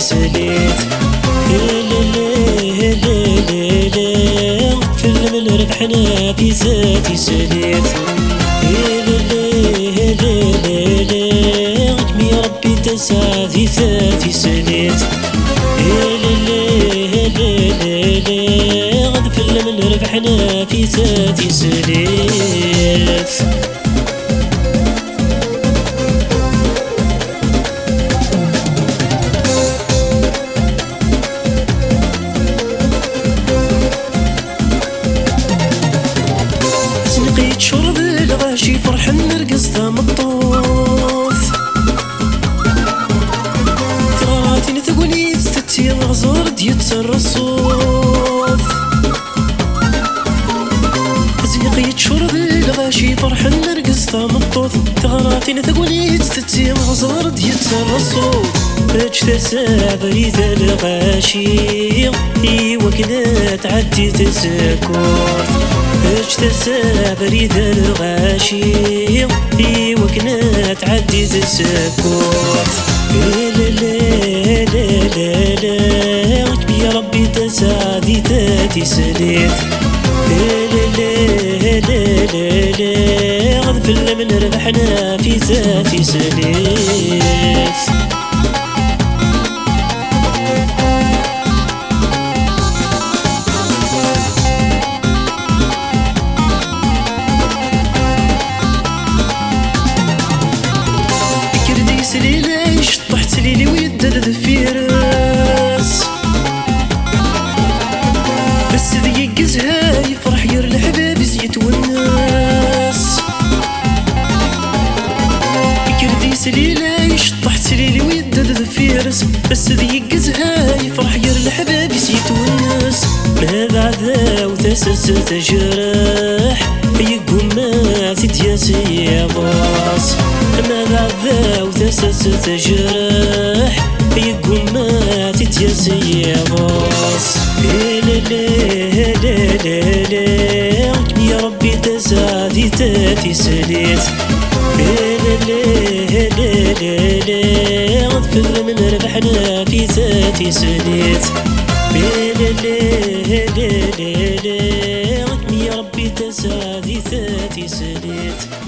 سليت. فيلم ربحنا في ذاتي سليت. جميع ربي تسعى في ذاتي سليت. فيلم ربحنا في ذاتي سليت. لقيت شرب الغاشي فرح نرقص ثام الطوث. تغراتي نتقولي ستي الغزور ديتسر الصوت. لقيت شرب الغاشي فرح نرقص ثام الطوث. تغراتي نتقولي ستي الغزور ديتسر الصوت. اجتسى بريد الغاشي ايوا كنا تعدي تسكوت. اجتسى بريد الغاشي ايوا كنا تعدي تسكوت. يا ربي تسعدي تاتي سليت. غد من ربحنا في ذاتي سليت. سليلي شطحت ليلي ويدد في راس. بس ذي يقزها يفرح ير الحباب زيت والناس. كردي سليلي شطحت ليلي ويدد في راس. بس ذي يقزها يفرح ير الحباب زيت والناس. ما بعد وتسس تجرح يقوم ما تتياسي يا باص. ما بعد وتسس تجرح يقوم ما تتياسي يا باص. يا ربي تسعدي تاتي سليت. غد من ربحنا في ذاتي سليت. يا ربي تسعدي ذاتي سليت.